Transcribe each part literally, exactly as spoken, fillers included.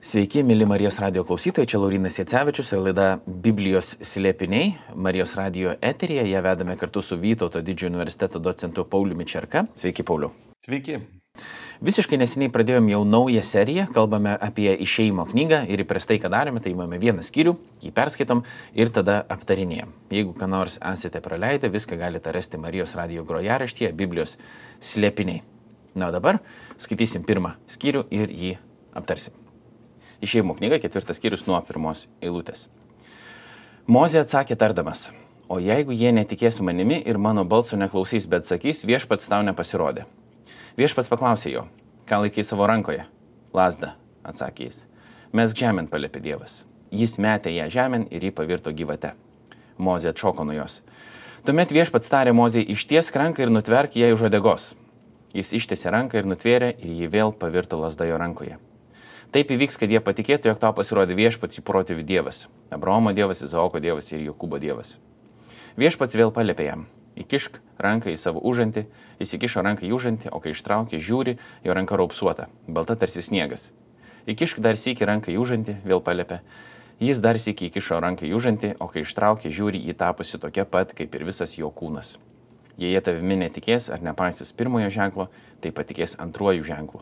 Sveiki, mėly Marijos radio klausytojai, čia Laurynas Jacevičius ir laida Biblijos slėpiniai. Marijos radio eteryje ją vedame kartu su Vytauto didžiojo universiteto docentu Pauliumi Čerka. Sveiki, Pauliu. Sveiki. Visiškai neseniai pradėjom jau naują seriją, kalbame apie išėjimo knygą ir įprastai, ką darėme, tai imame vieną skyrių, jį perskaitom ir tada aptarinėjom. Jeigu ką nors esate praleidę, viską galite rasti Marijos radio grojaraštyje Biblijos slėpiniai. Na, o dabar skaitysim pirmą skyrių ir jį aptarsim. Išėjimo knyga, ketvirtas skyrius nuo pirmos eilutės. Mozė atsakė tardamas, o jeigu jie netikės manimi ir mano balso neklausys, bet sakys, viešpats tau nepasirodė. Viešpats paklausė jo, ką laikai savo rankoje? Lazdą, atsakė jis. Mesk žemėn, paliepė Dievas. Jis metė ją žemėn ir ji pavirto gyvate. Mozė atšoko nuo jos. Tuomet viešpats tarė Mozei, ištiesk ranką ir nutverk ją už uodegos. Jis ištiesė ranką ir nutvėrė ir ji vėl pavirto lazda jo rankoje. Taip įvyks, kad jie patikėtų, jog tau pasirodė viešpats jų protėvių Dievas, Abraomo Dievas, Izaoko Dievas ir Jokūbo Dievas. Viešpats vėl paliepė jam, įkišk ranką į savo užantį, jis įkišo ranką į užantį, o kai ištraukė, žiūri, jo ranka raupsuota, balta tarsi sniegas. Įkišk dar sykį ranką į užantį, vėl paliepė, jis dar sykį įkišo ranką į užantį, o kai ištraukė, žiūri, ji tapusi tokia pat, kaip ir visas jo kūnas. Jei jie tavimi netikės ar nepaisys pirmojo ženklo, tai patikės antruoju ženklu.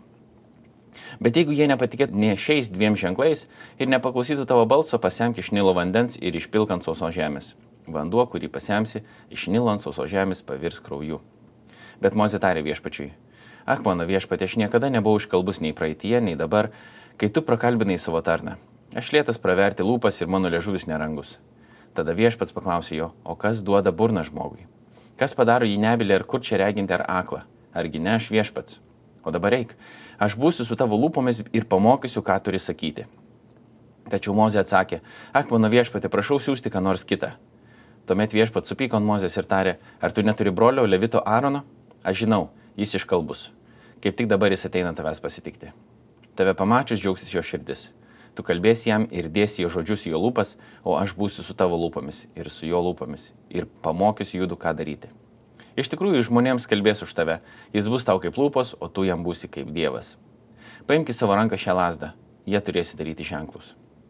Bet jeigu jie nepatikėtų nė šiais dviem ženklais ir nepaklausytų tavo balso, pasemk iš Nilo vandens ir išpilk ant sausos žemės. Vanduo, kurį pasemsi, iš Nilo ant sausos žemės pavirs krauju. Bet Mozė tarė viešpačiui, ak mano viešpatie, aš niekada nebuvau iškalbus nei praeityje, nei dabar, kai tu prakalbinai savo tarną. Aš lėtas praverti lūpas ir mano liežuvis nerangus. Tada viešpats paklausė jo, o kas duoda burną žmogui? Kas padaro jį nebylį ar kurčią regintį ar aklą? Argi ne aš viešpats? O dabar eik, aš būsiu su tavo lūpomis ir pamokysiu, ką turi sakyti. Tačiau Mozė atsakė, ak mano viešpatė, prašau siųsti ką nors kitą. Tuomet viešpats supyko ant Mozės ir tarė, ar tu neturi brolio Levito Aarono? Aš žinau, jis iškalbus. Kaip tik dabar jis ateina tavęs pasitikti. Tave pamačius džiaugsis jo širdis. Tu kalbėsi jam ir dėsi jo žodžius į jo lūpas, o aš būsiu su tavo lūpomis ir su jo lūpomis ir pamokysiu judu, ką daryti. Iš tikrųjų, žmonėms kalbės už tave, jis bus tau kaip lūpos, o tu jam būsi kaip Dievas. Paimk į savo ranką šią lazdą, jie turėsi daryti ženklus.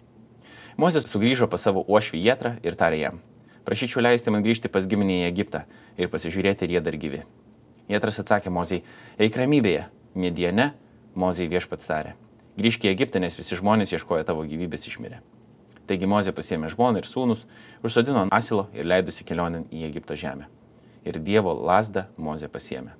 Mozės sugrįžo pas savo uošvį Jetrą ir tarė jam, prašyčiau leisti man grįžti pas giminę į Egiptą ir pasižiūrėti, ar jie dar gyvi. Jetras atsakė Mozei, eik ramybėje, Midiane, Mozei viešpats tarė, grįžk į Egiptą, nes visi žmonės ieškojo tavo gyvybės išmirė. Taigi Mozė pasiėmė žmoną ir sūnus, užsodino ant asilo ir leidosi kelionėn į Egipto žemę. Ir Dievo lazdą Mozė pasiėmė.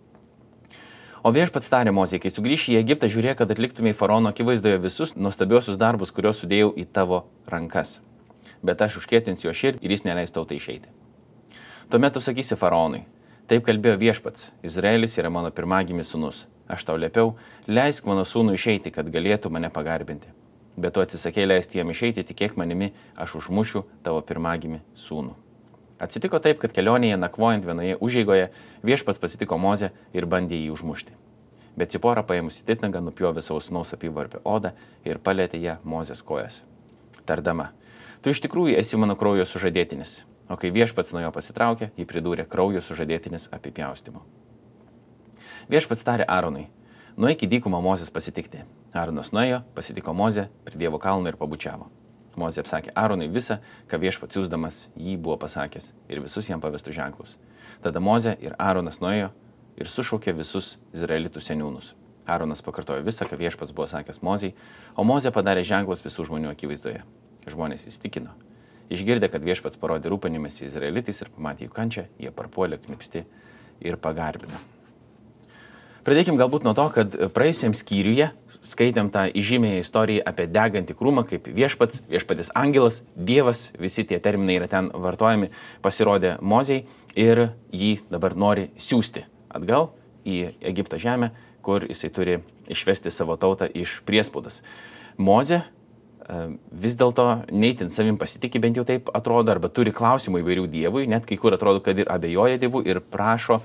O viešpats tarė Mozei, kai sugrįši į Egiptą, žiūrėk, kad atliktumei faraono akivaizdoje visus nuostabiausius darbus, kuriuos sudėjau į tavo rankas. Bet aš užkietinsiu jo širdį ir jis neleis tautai išeiti. Tuomet tu sakysi faraonui, taip kalbėjo viešpats, Izraelis yra mano pirmagimis sūnus. Aš tau liepiau, leisk mano sūnų išeiti, kad galėtų mane pagarbinti. Bet tu atsisakei leisti jam išeiti, tikėk manimi, aš užmušiu tavo pirmagimį sūnų. Atsitiko taip, kad kelionėje nakvojant vienoje užeigoje viešpats pasitiko Mozę ir bandė jį užmušti. Bet Cipora paėmusi titnagą nupjovė savo sūnaus apyvarpio odą ir palėtė ją Mozės kojas. Tardama, tu iš tikrųjų esi mano kraujo sužadėtinis. O kai viešpats nuo jo pasitraukė, jį pridūrė kraujo sužadėtinis apipjaustymu. Viešpats tarė Aaronui, nueik į dykumą Mozės pasitikti. Aaronas nuėjo, pasitiko Mozę prie Dievo kalno ir pabučiavo. Mozė apsakė Aaronui visą, ką viešpats siųsdamas jį buvo pasakęs ir visus jam pavestų ženklus. Tada Mozė ir Aaronas nuėjo ir sušaukė visus izraelitų seniūnus. Aaronas pakartojo visą, ką viešpats buvo sakęs Mozei, o Mozė padarė ženklus visų žmonių akivaizdoje. Žmonės įsitikino. Išgirdę, kad viešpats parodė rūpinimąsi izraelitais ir pamatė jų kančią, jie parpuolė, knipsti ir pagarbino. Pradėkim galbūt nuo to, kad praėjusiam skyriuje skaitėm tą įžymėją istoriją apie degantį krūmą, kaip viešpats, viešpatis angelas, Dievas, visi tie terminai yra ten vartojami, pasirodė Mozei ir jį dabar nori siųsti atgal į Egipto žemę, kur jisai turi išvesti savo tautą iš priespaudos. Mozė vis dėlto neįtin savim pasitikė, bent jau taip atrodo, arba turi klausimų įvairių Dievui, net kai kur atrodo, kad ir abejoja Dievu ir prašo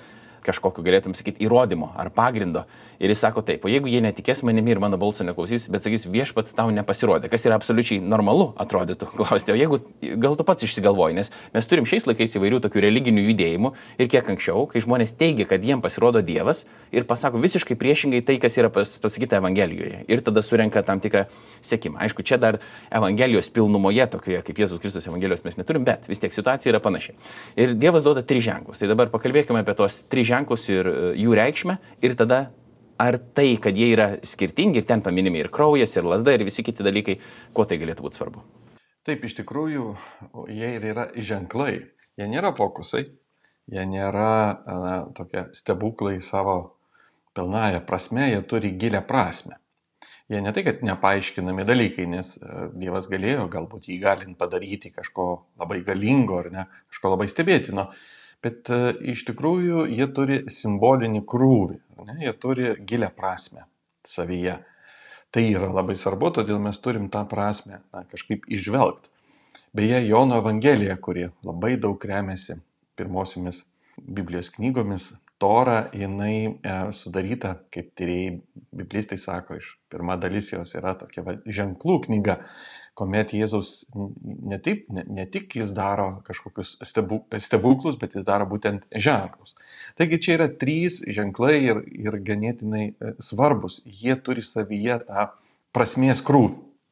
kažkokio, galėtum sakyti, įrodymo ar pagrindo. Ir jis sako taip, o jeigu jie netikės manimi ir mano balso neklausys, bet sakys, viešpats tau nepasirodė, kas yra absoliučiai normalu, atrodytų klausti, o jeigu gal tu pats išsigalvoji, nes mes turim šiais laikais įvairių tokių religinių judėjimų ir kiek anksčiau, kai žmonės teigia, kad jiem pasirodo Dievas ir pasako visiškai priešingai tai, kas yra pas, pasakyta Evangelijoje. Ir tada surenka tam tikrą sekimą. Aišku, čia dar Evangelijos pilnumoje, tokioje kaip Jėzus Kristus Evangelijos mes neturim, bet vis tiek situacija yra panaši. Ir Dievas duoda tris ženklus. Tai dabar pakalbėkime apie tos tris ženklus ir jų reikšmę ir tada ar tai, kad jie yra skirtingi ir ten paminimi ir kraujas, ir lazda, ir visi kiti dalykai, kuo tai galėtų būti svarbu? Taip, iš tikrųjų, jie ir yra ženklai. Jie nėra fokusai, jie nėra na, tokie stebuklai savo pilnąją prasme, jie turi gilę prasme. Jie ne tai, kad nepaaiškinami dalykai, nes Dievas galėjo galbūt jį galint padaryti kažko labai galingo ar ne, kažko labai stebėtino. Bet uh, iš tikrųjų jie turi simbolinį krūvį, ne? Jie turi gilę prasme savyje. Tai yra labai svarbu, todėl mes turim tą prasme na, kažkaip išvelgti. Beje, Jono Evangelija, kuri labai daug remiasi pirmosiomis Biblijos knygomis, Tora, jinai e, sudaryta, kaip tyrėjai biblistai sako, iš pirma dalis jos yra tokia va, ženklų knyga, kuomet Jėzus ne, taip, ne, ne tik jis daro kažkokius stebuklus, bet jis daro būtent ženklus. Taigi čia yra trys ženklai ir, ir ganėtinai svarbus. Jie turi savyje tą prasmės krūvį.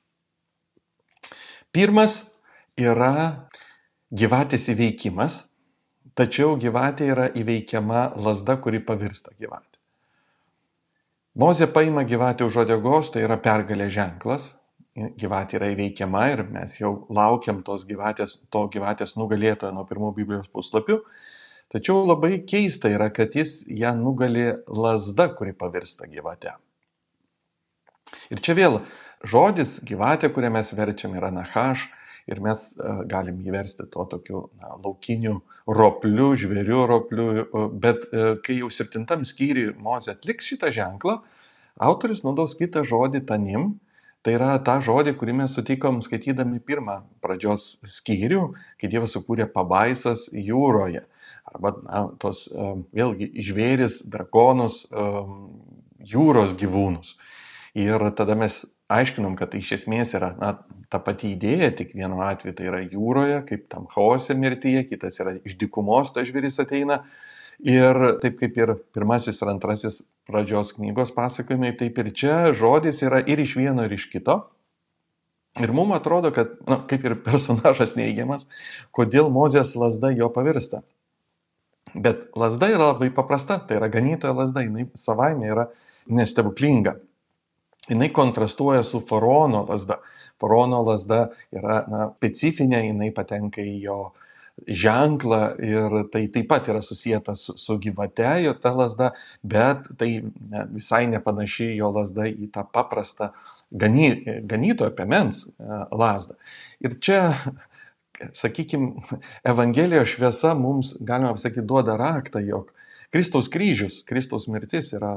Pirmas yra gyvatės įveikimas, tačiau gyvatė yra įveikiama lazda, kuri pavirsta gyvatė. Mozė paima gyvatę už uodegos, tai yra pergalės ženklas. Gyvatė yra įveikiama ir mes jau laukiam tos gyvatės, to gyvatės nugalėtojo nuo pirmų Biblijos puslapių. Tačiau labai keista yra, kad jis ją nugali lazda, kuri pavirsta gyvate. Ir čia vėl žodis gyvatė, kurią mes verčiam, yra nachaš ir mes uh, galim įversti to tokiu na, laukiniu ropliu, žvėriu ropliu, bet uh, kai jau septintam skyriui Mozė atliks šitą ženklą, autorius naudos kitą žodį tanim. Tai yra tą žodį, kurį mes sutikom skaitydami pirmą pradžios skyrių, kai Dievas sukūrė pabaisas jūroje. Arba na, tos vėlgi žvėris, drakonus, jūros gyvūnus. Ir tada mes aiškinom, kad tai iš esmės yra na, ta pati idėja, tik vienu atveju tai yra jūroje, kaip tam chaose mirtyje, kitas yra iš dykumos tas žvėris ateina. Ir taip kaip ir pirmasis ir antrasis pradžios knygos pasakojimai, taip ir čia žodis yra ir iš vieno, ir iš kito. Ir mums atrodo, kad, na, kaip ir personažas neigiamas, kodėl Mozės lazda jo pavirsta. Bet lazda yra labai paprasta, tai yra ganytojo lazda, jinai savaime yra nestebuklinga. Jinai kontrastuoja su faraono lazda. Faraono lazda yra na, specifinė, jinai patenka į jo ženklą ir tai taip pat yra susijęta su, su gyvate jo ta lazda, bet tai ne, visai nepanaši jo lazda į tą paprastą gany, ganytojo piemens lazdą. Ir čia, sakykime, Evangelijos šviesa mums, galima pasakyti, duoda raktą, jog Kristaus kryžius, Kristaus mirtis yra,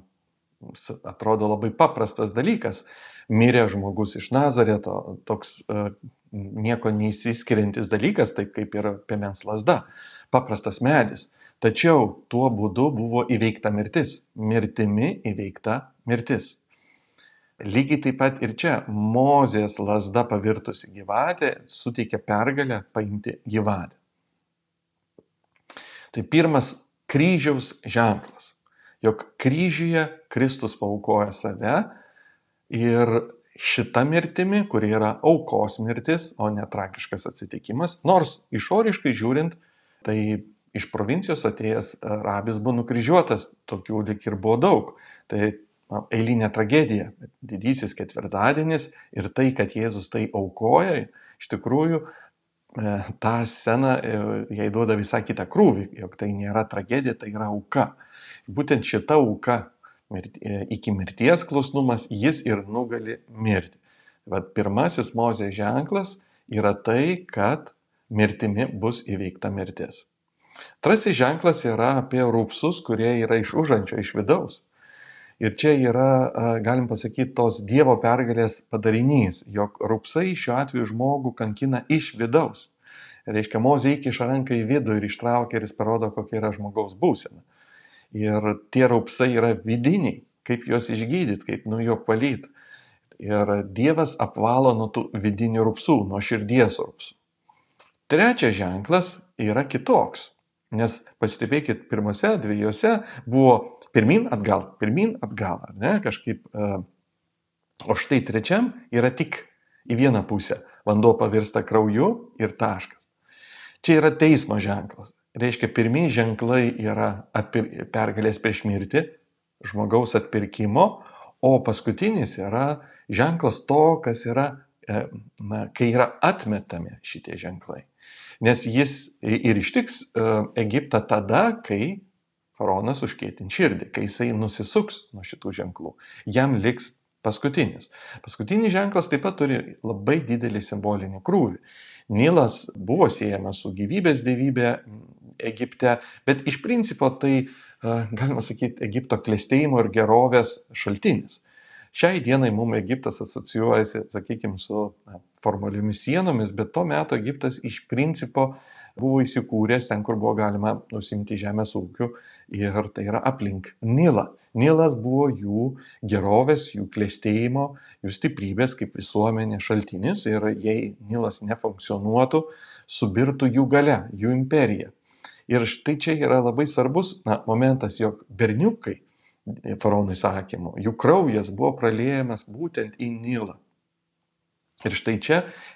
atrodo, labai paprastas dalykas. Mirė žmogus iš Nazareto, toks uh, nieko neįsiskiriantis dalykas, taip kaip ir piemens lazda, paprastas medis. Tačiau tuo būdu buvo įveikta mirtis, mirtimi įveikta mirtis. Lygiai taip pat ir čia Mozės lazda pavirtusi gyvatė suteikia pergalę paimti gyvatę. Tai pirmas kryžiaus ženklas, jog kryžiuje Kristus paaukoja save. Ir šita mirtimi, kuri yra aukos mirtis, o ne tragiškas atsitikimas, nors išoriškai žiūrint, tai iš provincijos atėjęs rabis buvo nukryžiuotas, tokių lyg ir buvo daug. Tai na, eilinė tragedija, didysis ketvirtadienis ir tai, kad Jėzus tai aukoja, iš tikrųjų tą sceną jai duoda visai kitą krūvį, jog tai nėra tragedija, tai yra auka. Būtent šita auka, iki mirties klusnumas, jis ir nugali mirtį. Vat pirmasis Mozės ženklas yra tai, kad mirtimi bus įveikta mirtis. Antrasis ženklas yra apie rūpsus, kurie yra iš užančio, iš vidaus. Ir čia yra, galim pasakyti, tos Dievo pergalės padarinys, jog rūpsai šiuo atveju žmogų kankina iš vidaus. Reiškia, Mozė įkiša ranką į vidų ir ištraukia ir jis parodo, kokia yra žmogaus būsena. Ir tie raupsai yra vidiniai, kaip juos išgydyti, kaip nuo jo palyti. Ir Dievas apvalo nuo tų vidinių raupsų, nuo širdies raupsų. Trečias ženklas yra kitoks, nes pastebėkit, pirmose dviejose buvo pirmin atgal, pirmin atgal, ar ne, kažkaip, o štai trečiam yra tik į vieną pusę, vanduo pavirsta krauju ir taškas. Čia yra teismo ženklas, reiškia, pirmieji ženklai yra atpir, pergalės prieš mirtį, žmogaus atpirkimo, o paskutinis yra ženklas to, kas yra, na, kai yra atmetami šitie ženklai. Nes jis ir ištiks Egiptą tada, kai faraonas užkietins širdį, kai jisai nusisuks nuo šitų ženklų. Jam liks paskutinis. Paskutinis ženklas taip pat turi labai didelį simbolinį krūvį. Nilas buvo siejamas su gyvybės dievybė Egipte, bet iš principo tai, galima sakyti, Egipto klestėjimo ir gerovės šaltinis. Šiai dienai mums Egiptas asocijuojasi, sakykime, su na, formaliomis sienomis, bet to meto Egiptas iš principo buvo įsikūręs ten, kur buvo galima nusimti žemės ūkių, ir tai yra aplink Nilą. Nilas buvo jų gerovės, jų klestėjimo, jų stiprybės kaip visuomenė šaltinis, ir jei Nilas nefunkcionuotų, subirtų jų galia, jų imperija. Ir štai čia yra labai svarbus na, momentas, jog berniukai faraonų įsakymu, jų kraujas buvo praliejamas būtent į Nilą. Ir štai čia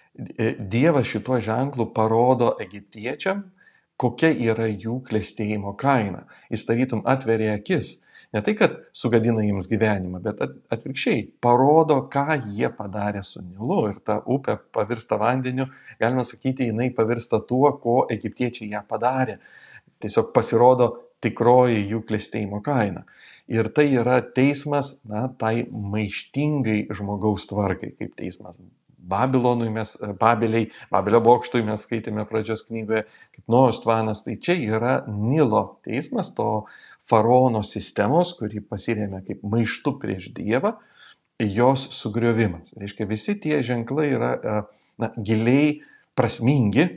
Dievas šituo ženklu parodo egiptiečiam, kokia yra jų klestėjimo kaina. Jis tarytum atveria akis. Ne tai, kad sugadina jiems gyvenimą, bet atvirkščiai parodo, ką jie padarė su Nilu. Ir ta upė pavirsta vandeniu, galima sakyti, jinai pavirsta tuo, ko egiptiečiai ją padarė. Tiesiog pasirodo tikroji jų klestėjimo kaina. Ir tai yra teismas, na, tai maištingai žmogaus tvarkai, kaip teismas Babilonui mes, Babeliai, Babelio bokštui mes skaitėme pradžios knygoje, kaip Nojaus tvanas. Tai čia yra Nilo teismas, to faraono sistemos, kuri pasirėmė kaip maištu prieš Dievą, jos sugriovimas. Reiškia, visi tie ženklai yra na, giliai prasmingi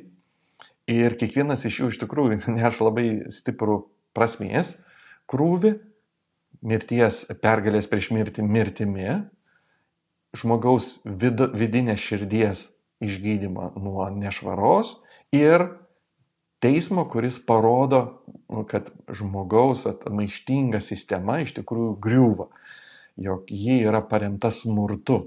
ir kiekvienas iš jų iš tikrųjų neša labai stiprų prasmės krūvį, mirties pergalės prieš mirtį mirtimi, žmogaus vid, vidinės širdies išgydymą nuo nešvaros ir teismo, kuris parodo, kad žmogaus maištinga sistema iš tikrųjų griūva, jog ji yra paremta smurtu.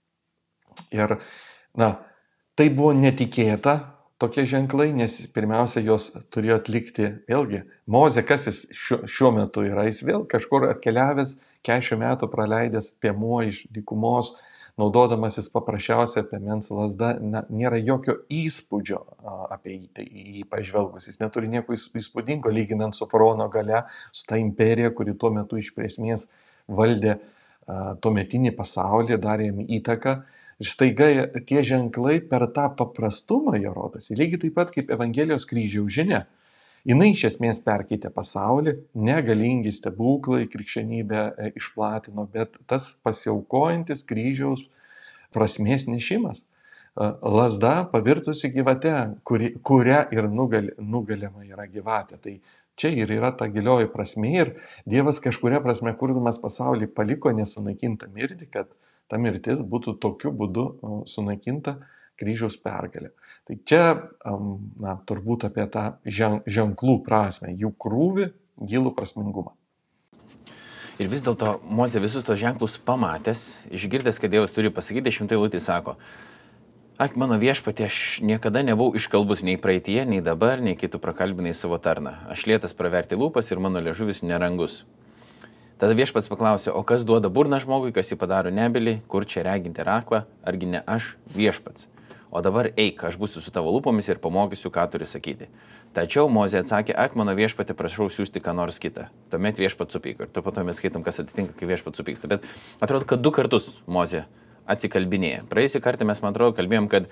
Ir na, tai buvo netikėta tokie ženklai, nes pirmiausia, jos turėjo atlikti, vėlgi, Mozė, kas jis šiuo, šiuo metu yra, jis vėl kažkur atkeliavęs, keturiasdešimt metų praleidęs piemuo iš dykumos, naudodamasis paprasčiausia piemens lazda, na, nėra jokio įspūdžio apie jį, jį pažvelgus. Jis neturi nieko įspūdingo, lyginant su faraono galia, su ta imperija, kuri tuo metu iš esmės valdė tuometinį pasaulį, darė jam įtaką. Ir staiga tie ženklai per tą paprastumą jie rodosi, lygiai taip pat kaip Evangelijos kryžiaus žinia. Jinai iš esmės perkeitė pasaulį, negalingi stebuklai krikščionybę išplatino, bet tas pasiaukojantis kryžiaus prasmės nešimas. Lazda pavirtusi gyvate, kuri, kuria ir nugali, nugalima yra gyvatė. Tai čia ir yra ta gilioji prasmė ir Dievas kažkuria prasme, kurdamas pasaulį, paliko nesunaikintą mirtį, kad ta mirtis būtų tokiu būdu sunaikinta kryžiaus pergalė. Tai čia, na, turbūt apie tą ženklų prasme, jų krūvį, gilų prasmingumą. Ir vis dėlto Mozė visus tos ženklus pamatęs, išgirdęs, kad Dievas turi pasakyti, šimtai lūtį sako, ak, mano viešpatie, aš niekada nebuvau iškalbus nei praeitie, nei dabar, nei kitų prakalbinai savo tarną. Aš lietas praverti lūpas ir mano liežuvis nerangus. Tada viešpats paklausė, o kas duoda burną žmogui, kas jį padaro nebylį, kur čia reginti raklą, argi ne aš viešpats. O dabar eik, aš būsiu su tavo lūpomis ir pamokysiu, ką turi sakyti. Tačiau Mozė atsakė, ak, mano viešpatė, prašau siųsti ką nors kitą. Tuomet viešpats supyko. Ir tuo pat mes skaitom, kas atsitinka, kai viešpats supyksta. Bet atrodo, kad du kartus Mozė atsikalbinėja. Praėjusį kartą mes, man atrodo, kalbėjom, kad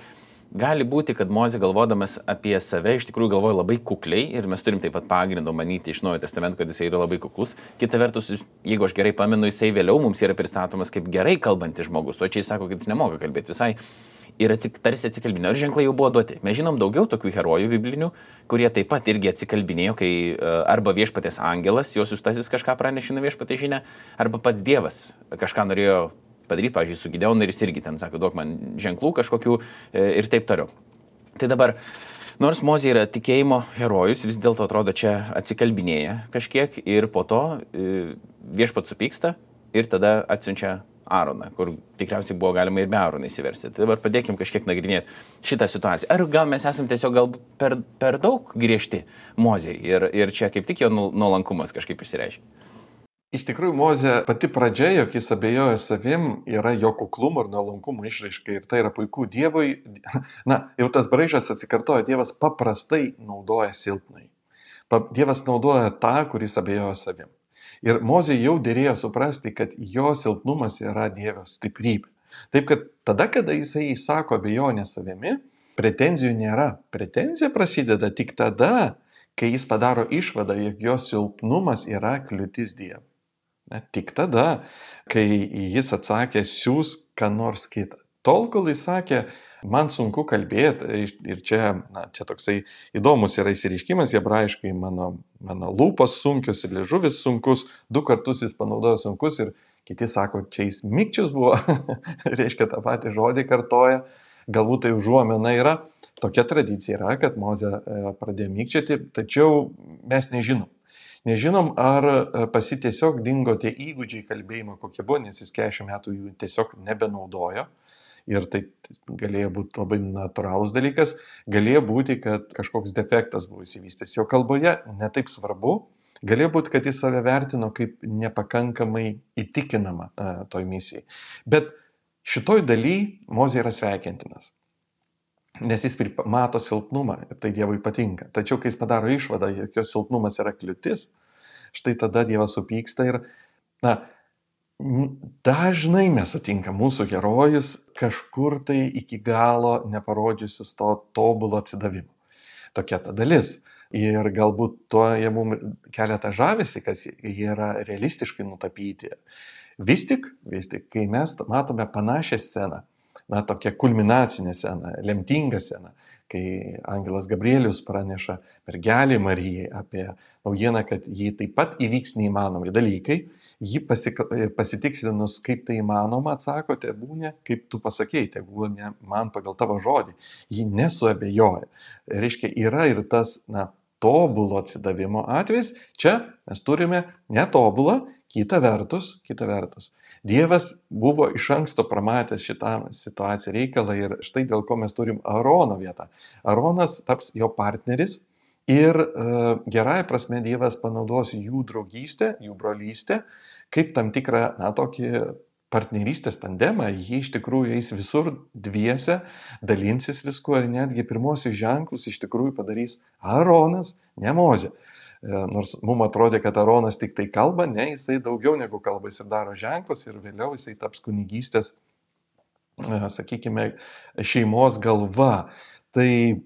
gali būti, kad Mozė galvodamas apie save iš tikrųjų galvoja labai kukliai ir mes turim taip pat pagrindo manyti iš Naujojo Testamento, kad jisai yra labai kuklus. Kita vertus, jeigu aš gerai pamenu, jisai vėliau mums yra pristatomas kaip gerai kalbantis žmogus, o čia jis sako, kad jis nemoka kalbėti visai ir atsik, tarsi atsikalbinėjo ir ženklai jau buvo duoti. Mes žinom daugiau tokių herojų biblinių, kurie taip pat irgi atsikalbinėjo, kai uh, arba viešpatės angelas, jos siųstasis kažką pranešino viešpatės žinią, arba pats Dievas kažką norėjo padaryti, pavyzdžiui, su Gideonu ir jis irgi ten sako, duok man ženklų kažkokių e, ir taip toliau. Tai dabar, nors Mozė yra tikėjimo herojus, vis dėlto atrodo čia atsikalbinėja kažkiek ir po to e, viešpat supyksta ir tada atsiunčia Aaroną, kur tikriausiai buvo galima ir be Aaroną įsiversti. Tai dabar padėkim kažkiek nagrinėti šitą situaciją. Ar gal mes esam tiesiog gal per, per daug griežti Mozei ir, ir čia kaip tik jo nuolankumas kažkaip išsireiškia? Iš tikrųjų, Mozė pati pradžia, jog jis abejoja savim, yra jo kuklumo ir nuolankumo išraiška ir tai yra puiku. Dievui, na, jau tas braižas atsikartoja, Dievas paprastai naudoja silpnai. Dievas naudoja tą, kuris abejoja savim. Ir Mozė jau dėrėjo suprasti, kad jo silpnumas yra Dievo stiprybė. Taip, kad tada, kada jisai įsako abejonę savimi, pretenzijų nėra. Pretenzija prasideda tik tada, kai jis padaro išvadą, jog jo silpnumas yra kliūtis Dievui. Tik tada, kai jis atsakė, siūs ką nors kitą. Tol, kol jis sakė, man sunku kalbėti, ir čia, na, čia toksai įdomus yra įsireiškimas, hebrajiškai mano, mano lūpos sunkios ir liežuvis sunkus, du kartus jis panaudojo sunkus ir kiti sako, čia jis mikčius buvo, reiškia tą patį žodį kartoja, galbūt tai užuomina yra, tokia tradicija yra, kad Mozė pradėjo mikčioti, tačiau mes nežinom. Nežinom, ar pasi tiesiog dingo tie įgūdžiai kalbėjimo, kokie buvo, nes jis keturiasdešimt metų jų tiesiog nebenaudojo. Ir tai galėjo būti labai natūralus dalykas. Galėjo būti, kad kažkoks defektas buvo įsivystęs. Jo kalboje netaip svarbu. Galėjo būti, kad jis save vertino kaip nepakankamai įtikinama toj misijai. Bet šitoj daly Mozė yra sveikintinas. Nes jis mato silpnumą ir tai Dievui patinka. Tačiau, kai jis padaro išvadą, jog jo silpnumas yra kliūtis, štai tada Dievas supyksta ir, na, dažnai mes sutinkam mūsų herojus kažkur tai iki galo neparodžiusius to tobulo atsidavimo. Tokia ta dalis. Ir galbūt tuo jie mums kelia tą žavesį, kad jie yra realistiškai nutapyti. Vis tik, vis tik, kai mes matome panašią sceną, na, tokia kulminacinė scena, lemtinga scena, kai angelas Gabrielius praneša mergelei Marijai apie naujieną, kad jį taip pat įvyks neįmanomi dalykai, jį pasitikslinus, kaip tai įmanoma, atsako, tebūne, kaip tu pasakėjai, tebūne man pagal tavo žodį. Jį nesuabejoja. Reiškia, yra ir tas, na, tobulo atsidavimo atvejs. Čia mes turime netobulą, kita vertus, kita vertus. Dievas buvo iš anksto pramatęs šitą situaciją reikalą ir štai dėl ko mes turim Aarono vietą. Aaronas taps jo partneris ir e, gerąja prasme Dievas panaudos jų draugystę, jų brolystę, kaip tam tikrą, na, tokį partnerystės tandemą. Jie iš tikrųjų eis visur dviese, dalinsis viskuo ir netgi pirmosius ženklus iš tikrųjų padarys Aaronas, ne Mozė. Nors mums atrodė, kad Aaronas tik tai kalba, ne, jisai daugiau negu kalba, jisai daro ženklus ir vėliau jisai taps kunigystės, sakykime, šeimos galva. Tai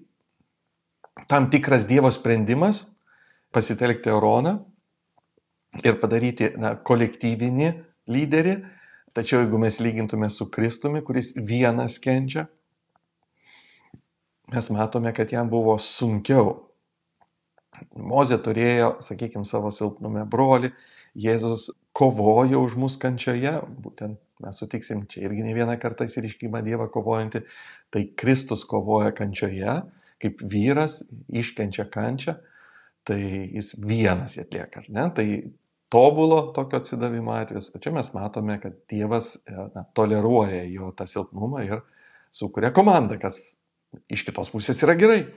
tam tikras Dievo sprendimas pasitelkti Aaroną ir padaryti, na, kolektyvinį lyderį, tačiau jeigu mes lygintume su Kristumi, kuris vienas kenčia, mes matome, kad jam buvo sunkiau. Mozė turėjo, sakykime, savo silpnume brolį, Jėzus kovojo už mus kančioje, būtent mes sutiksim čia irgi ne vieną kartą įsireiškimą Dievą kovojantį, tai Kristus kovoja kančioje, kaip vyras iškenčia kančią, tai jis vienas jį atlieka, ar ne? Tai tobulo tokio atsidavimo atveju, o čia mes matome, kad Dievas, na, toleruoja jo tą silpnumą ir sukuria komandą, kas iš kitos pusės yra gerai.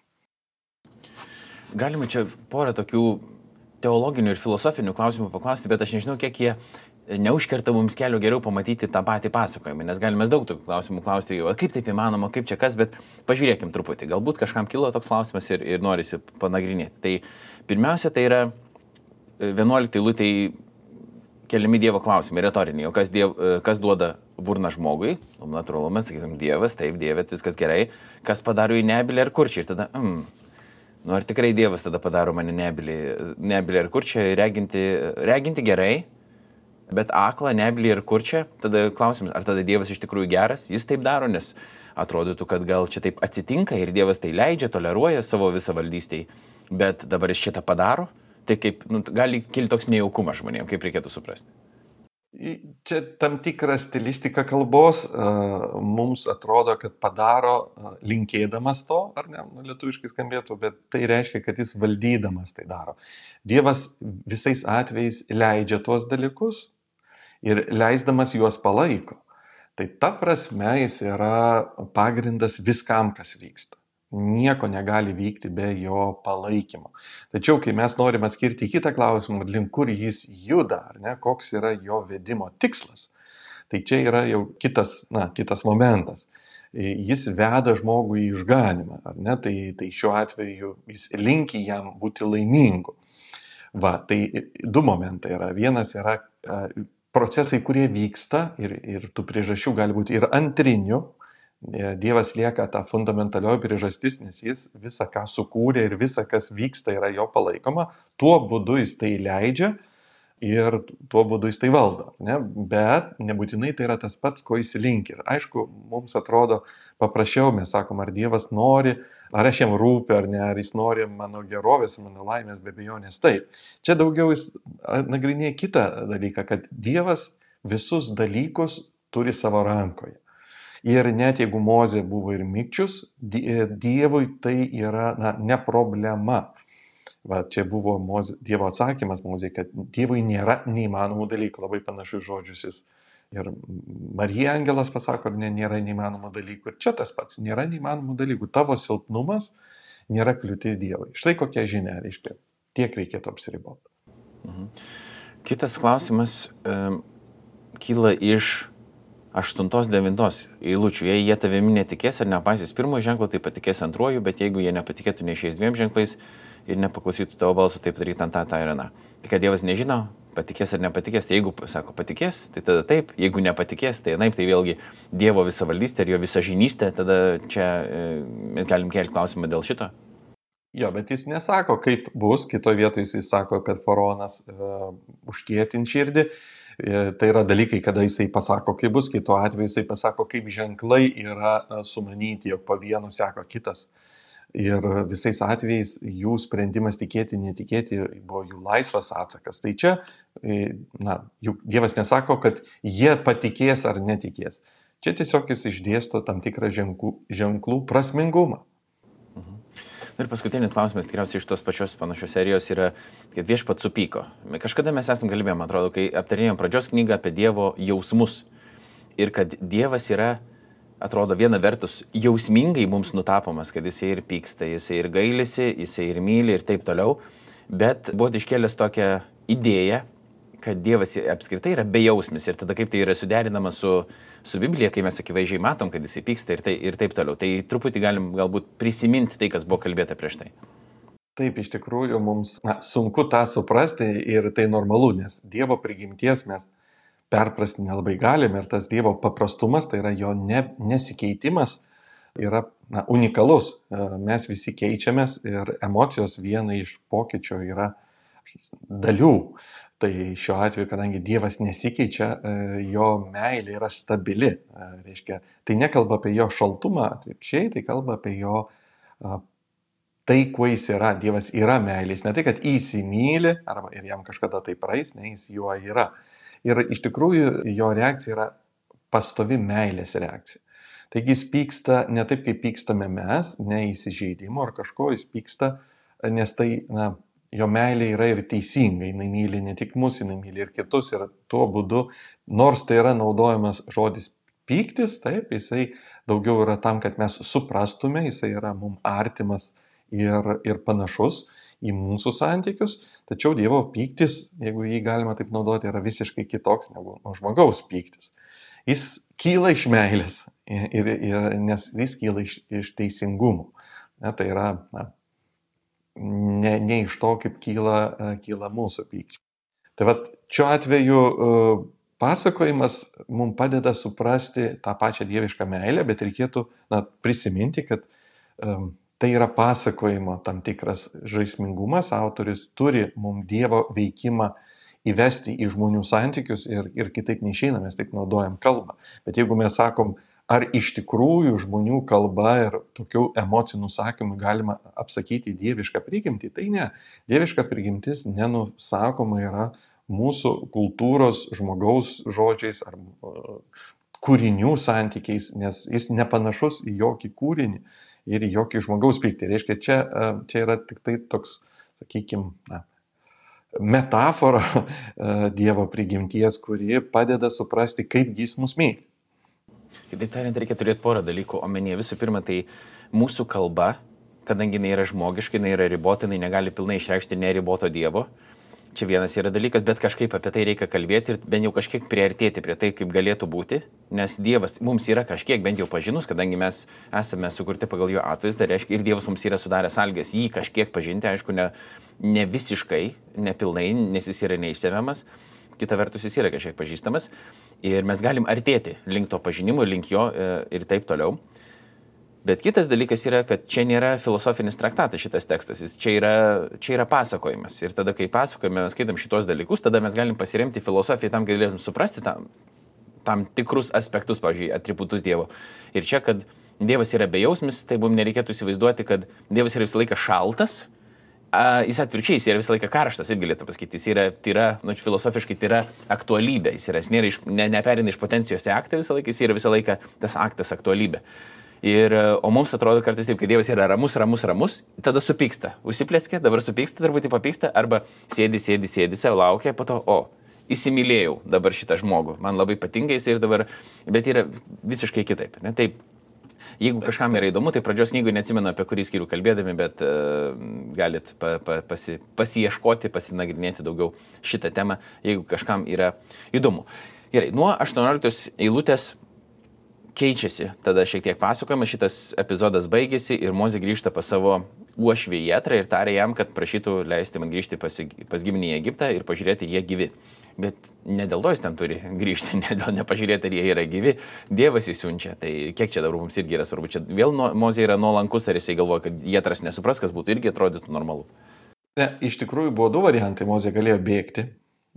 Galima čia porą tokių teologinių ir filosofinių klausimų paklausti, bet aš nežinau, kiek jie neužkerta mums kelio geriau pamatyti tą patį pasakojimą, nes galime daug tokių klausimų klausti, o kaip taip įmanoma, kaip čia kas, bet pažiūrėkim truputį, galbūt kažkam kilo toks klausimas ir, ir norisi panagrinėti. Tai pirmiausia, tai yra vienuoliktai eilutėj keliami Dievo klausimai, retoriniai, o kas, diev, kas duoda burną žmogui, nu, natūralu, mes sakytum, Dievas, taip, Dieve, viskas gerai, kas padaro į nebylį ar kurčią. Ir tada, mm, nu ar tikrai Dievas tada padaro mane nebylį, nebylį ar kurčią, reginti, reginti gerai, bet aklą, nebylį ir kurčią, tada klausimas, ar tada Dievas iš tikrųjų geras, jis taip daro, nes atrodytų, kad gal čia taip atsitinka ir Dievas tai leidžia, toleruoja savo visą valdystėj, bet dabar jis šitą padaro, tai kaip, nu, gali kilti toks nejaukumas žmonėms, kaip reikėtų suprasti. Čia tam tikra stilistika kalbos, mums atrodo, kad padaro linkėdamas to, ar ne, nu, lietuviškai skambėtų, bet tai reiškia, kad jis valdydamas tai daro. Dievas visais atvejais leidžia tuos dalykus ir leisdamas juos palaiko. Tai ta prasme jis yra pagrindas viskam, kas vyksta. Nieko negali vykti be jo palaikymo. Tačiau, kai mes norim atskirti kitą klausimą, link kur jis juda, ar ne, koks yra jo vedimo tikslas, tai čia yra jau kitas, na, kitas momentas. Jis veda žmogų į išganimą, ar ne, tai, tai šiuo atveju jis linki jam būti laimingu. Va, tai du momentai yra. Vienas yra procesai, kurie vyksta ir, ir tų priežasčių gali būti ir antrinių. Dievas lieka ta fundamentalioji priežastis, nes jis visą, ką sukūrė ir visą, kas vyksta, yra jo palaikoma. Tuo būdu jis tai leidžia ir tuo būdu jis tai valdo. Ne? Bet nebūtinai tai yra tas pats, ko jis linki. Ir aišku, mums atrodo paprasčiau, mes sakom, ar Dievas nori, ar aš jam rūpi, ar ne, ar jis nori mano gerovės, mano laimės, be abejonės taip. Čia daugiau jis nagrinėja kitą dalyką, kad Dievas visus dalykus turi savo rankoje. Ir net jeigu Mozė buvo ir mikčius, Dievui tai yra, na, ne problema. Va, čia buvo Mozė, Dievo atsakymas Mozė, kad Dievui nėra neįmanomų dalykų, labai panašius žodžius jis. Ir Marija angelas pasako, ne, nėra neįmanomų dalykų. Ir čia tas pats, nėra neįmanomų dalykų. Tavo silpnumas nėra kliūtis Dievui. Štai kokia žinia, reiškia, tiek reikėtų apsiriboti. Mhm. Kitas klausimas um, kyla iš aštuntos, devintos eilučių. Jei jie tavimi netikės ar nepaisys pirmojo ženklo, tai patikės antruoju, bet jeigu jie nepatikėtų ne šiais dviem ženklais ir nepaklausytų tavo balso, taip daryti ant tą, tą ir aną. Tai kad Dievas nežino, patikės ar nepatikės, tai jeigu, sako, patikės, tai tada taip, jeigu nepatikės, tai naip, tai vėlgi Dievo visa valdystė ir jo visa žinystė, tada čia e, mes galim kelti klausimą dėl šito. Jo, bet jis nesako, kaip bus, kitoje vietoje jis sako, kad faraonas uh, užkietin širdį. Tai yra dalykai, kada jisai pasako, kaip bus, kito atveju jisai pasako, kaip ženklai yra sumanyti, jog po vieno seka kitas. Ir visais atvejais jų sprendimas tikėti, netikėti buvo jų laisvas atsakas. Tai čia, na, juk Dievas nesako, kad jie patikės ar netikės. Čia tiesiog jis išdėsto tam tikrą ženklų, ženklų prasmingumą. Ir paskutinis klausimas, tikriausiai iš tos pačios panašios serijos yra, kad viešpats supyko. Kažkada mes esam kalbėję, man atrodo, kai aptarinėjom pradžios knygą apie Dievo jausmus. Ir kad Dievas yra, atrodo, viena vertus jausmingai mums nutapomas, kad jisai ir pyksta, jisai ir gailisi, jisai ir myli ir taip toliau. Bet buvo iškėlęs tokią idėją, kad Dievas apskritai yra bejausmis ir tada kaip tai yra suderinama su, su Biblija, kai mes akivaizdžiai matom, kad jisai pyksta ir, tai, ir taip toliau. Tai truputį galim galbūt prisiminti tai, kas buvo kalbėta prieš tai. Taip, iš tikrųjų mums na, sunku tą suprasti ir tai normalu, nes Dievo prigimties mes perprasti nelabai galim ir tas Dievo paprastumas, tai yra jo ne, nesikeitimas, yra na, unikalus. Mes visi keičiamės ir emocijos viena iš pokyčio yra dalių. Tai šiuo atveju, kadangi Dievas nesikeičia, jo meilė yra stabili. Reiškia, tai nekalba apie jo šaltumą, atvirkščiai, tai kalba apie jo tai, kuo jis yra. Dievas yra meilės. Ne tai, kad įsimyli, arba ir jam kažkada tai praeis, ne, jis juo yra. Ir iš tikrųjų jo reakcija yra pastovi meilės reakcija. Taigi jis pyksta ne taip, kaip pykstame mes, ne įsižeidimo ar kažko, jis pyksta, nes tai, na, jo meilė yra ir teisinga, jinai myli ne tik mus, jinai myli ir kitus ir tuo būdu, nors tai yra naudojamas žodis pyktis, taip, jisai daugiau yra tam, kad mes suprastume, jisai yra mums artimas ir, ir panašus į mūsų santykius, tačiau Dievo pyktis, jeigu jį galima taip naudoti, yra visiškai kitoks negu nu, žmogaus pyktis. Jis kyla iš meilės, ir, ir, nes jis kyla iš, iš teisingumo. Ne, tai yra, na, Ne, ne iš to, kaip kyla, kyla mūsų pykčiai. Tai vat šiuo atveju pasakojimas mums padeda suprasti tą pačią dievišką meilę, bet reikėtų na, prisiminti, kad um, tai yra pasakojimo tam tikras žaismingumas, autorius turi mums Dievo veikimą įvesti į žmonių santykius ir, ir kitaip neišeina, mes taip naudojam kalbą. Bet jeigu mes sakom, ar iš tikrųjų žmonių kalba ir tokių emocijų sakymų galima apsakyti dievišką prigimtį, tai ne. Dieviška prigimtis nenusakoma yra mūsų kultūros žmogaus žodžiais ar kūrinių santykiais, nes jis nepanašus į jokį kūrinį ir į jokį žmogaus pyktį. Reiškia, čia, čia yra tik tai toks, sakykime, na, metafora Dievo prigimties, kuri padeda suprasti, kaip jis mus myli. Kitaip tariant, reikia turėti porą dalykų omenyje. Visų pirma, tai mūsų kalba, kadangi jinai yra žmogiška, jinai yra ribota, jinai negali pilnai išreikšti neriboto Dievo. Čia vienas yra dalykas, bet kažkaip apie tai reikia kalbėti ir bent jau kažkiek priartėti prie tai, kaip galėtų būti, nes Dievas mums yra kažkiek bent jau pažinus, kadangi mes esame sukurti pagal jo atvaizdą, reiškia, ir Dievas mums yra sudaręs sąlygas jį kažkiek pažinti, aišku, ne, ne visiškai, ne pilnai, nes jis yra neišsemiamas, kita vertus jis yra kažkiek pažįstamas ir mes galim artėti link to pažinimo, link jo ir taip toliau. Bet kitas dalykas yra, kad čia nėra filosofinis traktatas šitas tekstas, jis čia yra, čia yra pasakojimas. Ir tada, kai pasakojame, mes skaitam šitos dalykus, tada mes galim pasiremti filosofiją tam, kad galėtum suprasti tam, tam tikrus aspektus, pavyzdžiui, atributus Dievo. Ir čia, kad Dievas yra bejausmis, tai mums nereikėtų įsivaizduoti, kad Dievas yra visą laiką šaltas, a, jis atvirkščiai, jis yra visą laiką karštas, taip galėtų pasakyti. Jis yra, tai yra, nu, filosofiškai tai yra aktualybė, jis yra, jis nėra iš, ne, neperina iš potencijos į aktą visą laiką, jis yra visą laiką tas aktas aktualybė. Ir, o mums atrodo kartais taip, kad Dievas yra ramus, ramus, ramus, tada supyksta. Užsiplėskė, dabar supyksta, turbūt papyksta, arba sėdi, sėdi, sėdi, savo laukia, po to, o, įsimylėjau dabar šitą žmogų, man labai patinka jis ir dabar, bet yra visiškai kitaip. Ne? Taip, jeigu kažkam yra įdomu, tai pradžios knygų neatsimenu, apie kurį skyrių kalbėdami, bet uh, galit pa, pa, pasi, pasiieškoti, pasinagrinėti daugiau šitą temą, jeigu kažkam yra įdomu. Gerai, nuo aštuonioliktos eilutės keičiasi, tada šiek tiek pasakojama, šitas epizodas baigėsi ir Mozė grįžta pas savo uošvį Jetrą ir tarė jam, kad prašytų leisti man grįžti pas, pas giminį į Egiptą ir pažiūrėti, jie gyvi. Bet ne dėl to jis ten turi grįžti, ne dėl nepažiūrėti, ar jie yra gyvi, Dievas įsiunčia. Tai kiek čia dabar mums irgi yra svarbu, čia vėl Mozė yra nuolankus, ar jisai galvoja, kad Jetras nesupras, kas būtų, irgi atrodytų normalu. Ne, iš tikrųjų buvo du variantai, Mozė galėjo bėgti.